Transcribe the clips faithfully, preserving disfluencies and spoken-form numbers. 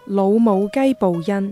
老母雞報恩。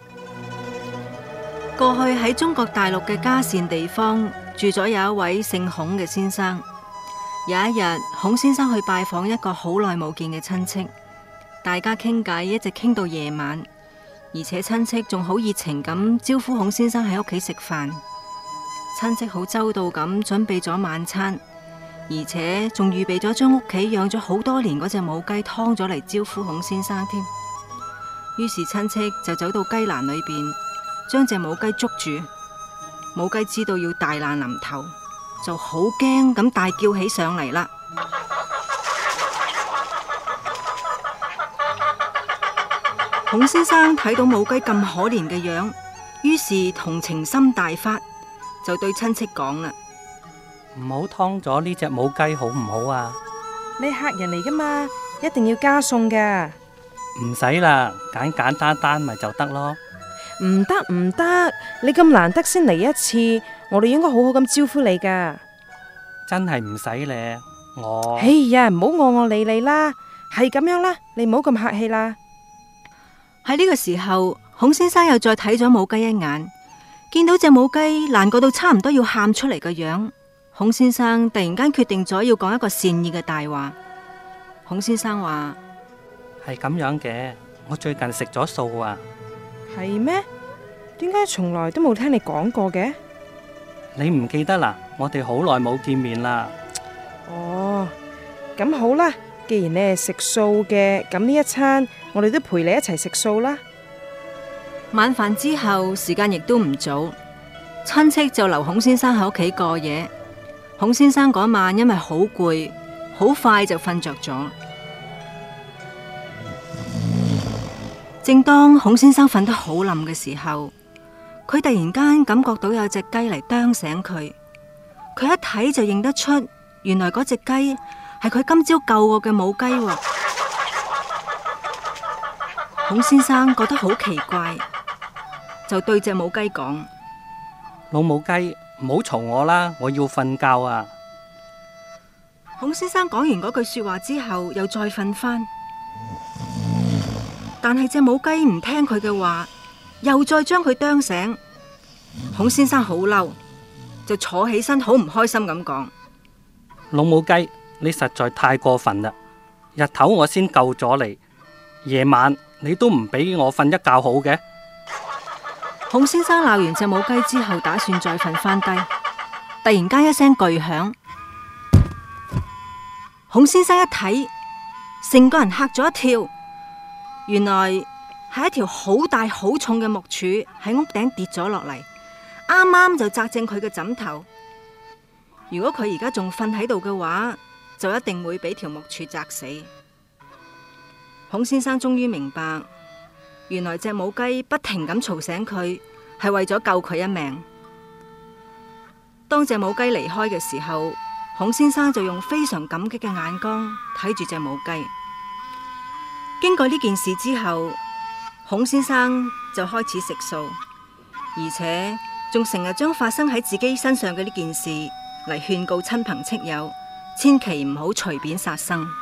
過去喺中國大陸嘅嘉善地方住咗有一位姓孔嘅先生。有一日，孔先生去拜訪一個好耐冇見嘅親戚，大家傾偈一直傾到夜晚，而且親戚仲好熱情咁招呼孔先生喺屋企食飯。親戚好周到咁準備咗晚餐，而且仲預備咗將屋企養咗好多年嗰隻母雞劏咗嚟招呼孔先生添。於是親戚就走到雞欄裏邊，將隻母雞捉住。母雞知道要大難臨頭，就好驚咁大叫起上嚟啦。孔先生睇到母雞咁可憐嘅樣，於是同情心大發，就對親戚講啦： 唔好劏咗呢隻母雞好唔好啊？ 你客人嚟噶嘛，一定要加餸噶。 唔使啦，簡簡單單咪就得咯。 唔得唔得，你咁難得先嚟一次，我哋應該好好咁招呼你噶。 真係唔使咧，我哎呀，唔好我我理你啦，係咁樣啦，你唔好咁客氣啦。 喺呢個時候，孔先生又再睇咗母雞一眼，見到隻母雞難過到差唔多要喊出嚟嘅樣，孔先生突然間決定咗要講一個善意嘅大話。孔先生話： 係咁樣嘅，我最近食咗素啊。 係咩？點解從來都冇聽你講過嘅？ 你唔記得啦？我哋好耐冇見面啦。 哦，咁好啦，既然你係食素嘅，咁呢一餐我哋都陪你一齊食素啦。 晚飯之後，時間亦都唔早，親戚就留孔先生喺屋企過夜。孔先生嗰晚因為好攰，好快就瞓着咗。正當孔先生瞓得好冧嘅時候，佢突然間感覺到有隻雞嚟啄醒佢。佢一睇就認得出，原來嗰隻雞係佢今朝救過嘅母雞喎。孔先生覺得好奇怪，就對隻母雞講： 老母雞，唔好嘈我啦，我要瞓覺啊！ 孔先生講完嗰句說話之後，又再瞓返。但係隻母雞唔聽佢嘅話，又再將佢啄醒。孔先生好嬲，就坐起身，好唔開心咁講： 老母雞，你實在太過分啦！日頭我先救咗你，夜晚你都唔俾我瞓一覺好嘅。 孔先生鬧完隻母雞之後，打算再瞓翻低。突然間一聲巨響，孔先生一睇，成個人嚇咗一跳。原來係一條好大好重嘅木柱喺屋頂跌咗落嚟，啱啱就砸正佢嘅枕頭。如果佢而家仲瞓喺度嘅話，就一定會俾條木柱砸死。孔先生終於明白，原來隻母雞不停咁嘈醒佢，係為咗救佢一命。當隻母雞離開嘅時候，孔先生就用非常感激嘅眼光睇住隻母雞。經過呢件事之後，孔先生就開始食素，而且仲成日將發生喺自己身上嘅呢件事嚟勸告親朋戚友，千祈唔好隨便殺生。